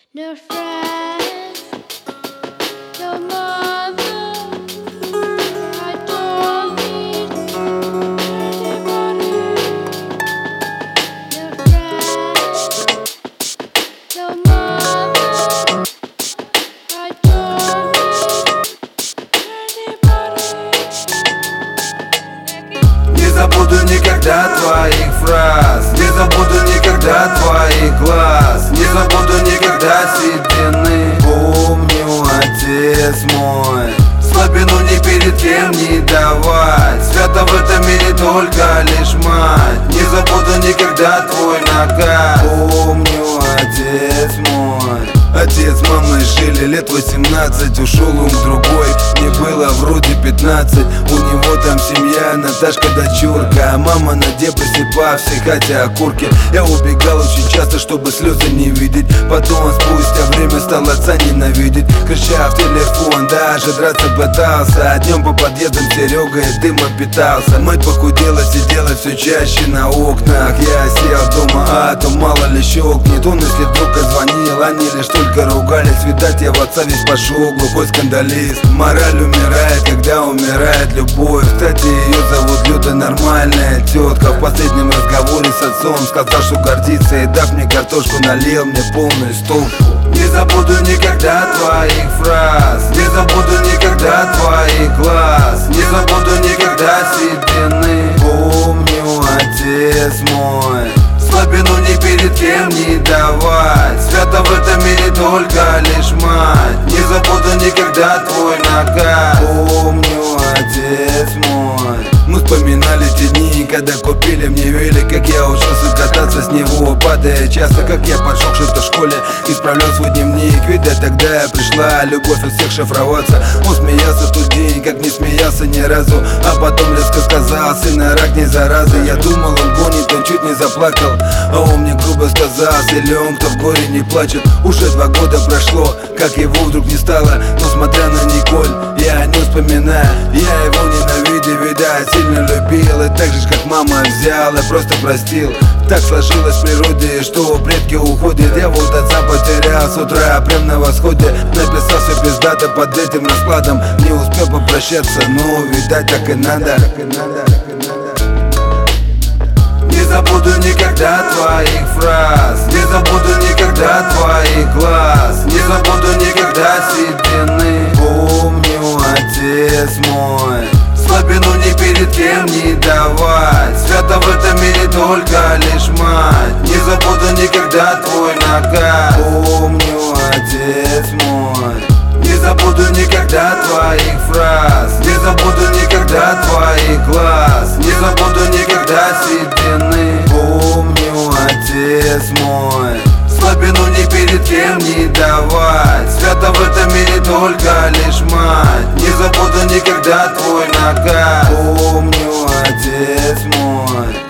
No friends, no mother. I don't need anybody. No friends, no mother. I don't need anybody. Не забуду никогда твоих фраз, не забуду никогда твоих глаз, не забуду никогда седины. Помню, отец мой, слабину ни перед кем не давать. Свято в этом мире только лишь мать. Не забуду никогда твой наказ. Помню, отец мой. Отец, мама жили лет 18, ушел он к другой, мне было вроде 15. У него там семья, Наташка, дочурка, а мама на депрессе по всей хате окурки. Я убегал очень часто, чтобы слезы не видеть. Потом спустя время стал отца ненавидеть, крича в телефон, даже драться пытался. А днем по подъездам Серега и дымом питался. Мать похудела, сидела все чаще на окнах. Я сел дома, а то мало ли щелкнет. Он, если вдруг звонил, они лишь только ругались. Видать, я в отца весь пошел, глухой скандалист. Мораль умирает, когда умирает любовь. Кстати, ее зовут Люда, нормальная тетка. В последнем разговоре с отцом сказал, что гордится, и дав мне картошку, налил мне полную стопку. Не забуду никогда твоих фраз, не забуду никогда твоих глаз, не забуду никогда седины. Помню, отец мой, слабину ни перед кем не давать. Свято в этом мире только лишь мать. Не забуду никогда твой наказ. Помню, отец мой. Мы вспоминали те дни, когда купили мне велик, как я учился кататься с него, падая часто, как я подшел что-то в школе, исправлял свой дневник. Видать, тогда пришла любовь у всех шифроваться. Он смеялся в тот день, как не смеялся ни разу, а потом резко сказал: сына, рак не зараза. Я думал, он гонит, он чуть не заплакал, а он мне грубо сказал: силен, кто в горе не плачет. Уже 2 года прошло, как его вдруг не стало. Но смотря на Николь, я о нем вспоминаю. Я его ненавидел, видать, сильно любил. И так же, как мама взял, я просто простил. Так сложилось в природе, что предки уходят. Я вот отца потерял с утра, прям на восходе. Написал все пиздато под этим раскладом. Не успел попрощаться, но видать, так и надо. Не забуду никогда твоих фраз, не забуду никогда твоих глаз, не забуду никогда седины. Помню, отец мой, слабину ни перед кем не давать. Свято в этом мире только лишь мать. Не забуду никогда твой наказ. Помню, отец мой. Не забуду никогда твоих фраз, не забуду никогда твоих глаз, не забуду никогда седины. Помню, отец мой, слабину ни перед кем не давать. Свято в этом мире только лишь мать. Не забуду никогда твой наказ. Помню, отец мой.